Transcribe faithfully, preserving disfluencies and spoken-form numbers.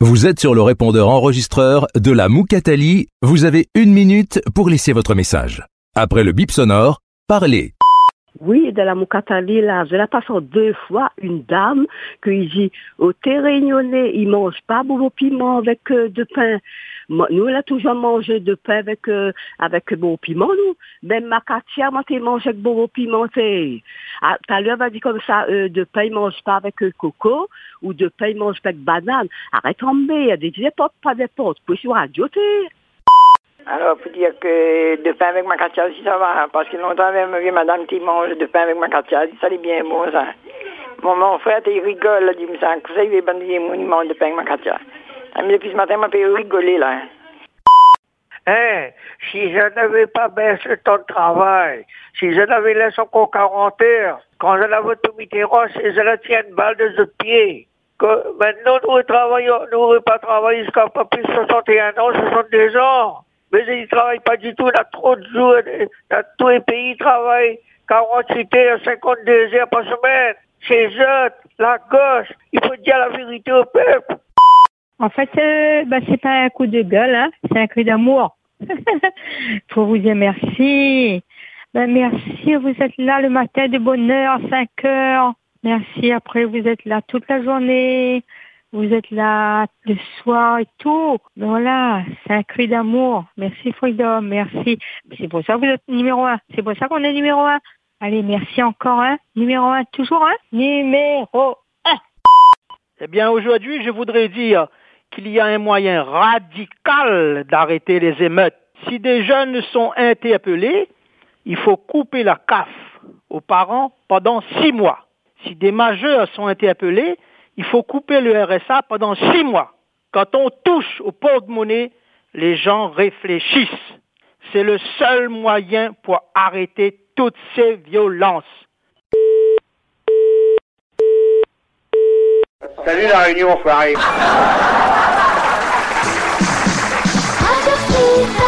Vous êtes sur le répondeur enregistreur de la Moukatali. Vous avez une minute pour laisser votre message. Après le bip sonore, parlez. Oui, de la Moukatali, là, je la passe en deux fois, une dame, qui dit, au thé réunionnais, ils mangent pas beaucoup piment avec euh, de pain. Moi, nous, on a toujours mangé de pain avec, euh, avec bon piment, nous. Même ma Katia, moi, t'es mangé avec bon piment, t'es. Ah, tout à l'heure, elle va dire comme ça, euh, de pain, ils mangent pas avec euh, coco, ou de pain, ils mangent pas avec banane. Arrête en B, il y a des n'importe pas n'importe. Puis sur radio, t'es. Alors, faut dire que de pain avec ma Katia aussi, ça va, parce que longtemps, même vieux madame qui mange de pain avec ma Katia, ça c'est bien bon, ça. Mon, mon frère, il rigole, il dit, ça, vous savez, il mange de pain avec ma Katia. Mais depuis ce matin, m'a fait rigoler, là. Hein, si je n'avais pas baissé le temps de travail, si je n'avais laissé encore quarante heures, quand je l'avais tout mis tes roches, et je la tiens une balle de deux pieds. Que maintenant, nous ne n'aurons pas travaillé jusqu'à pas plus de soixante et un ans, soixante-deux ans. Mais ils ne travaillent pas du tout, il y a trop de jours, dans tous les pays, ils travaillent quarante-huit heures, cinquante-deux heures par semaine. C'est jeune, la gauche, il faut dire la vérité au peuple. En fait, euh, bah, c'est pas un coup de gueule, hein, c'est un cri d'amour. Pour vous dire merci. Ben, merci, vous êtes là le matin de bonne heure, à cinq heures. Merci, après vous êtes là toute la journée. Vous êtes là le soir et tout. Ben voilà, c'est un cri d'amour. Merci Freedom, merci. C'est pour ça que vous êtes numéro un. C'est pour ça qu'on est numéro un. Allez, merci encore, hein. Numéro un, toujours un. Numéro un. Eh bien, aujourd'hui, je voudrais dire qu'il y a un moyen radical d'arrêter les émeutes. Si des jeunes sont interpellés, il faut couper la C A F aux parents pendant six mois. Si des majeurs sont interpellés, il faut couper le R S A pendant six mois. Quand on touche au porte-monnaie, les gens réfléchissent. C'est le seul moyen pour arrêter toutes ces violences. Salut la Réunion, enfoiré.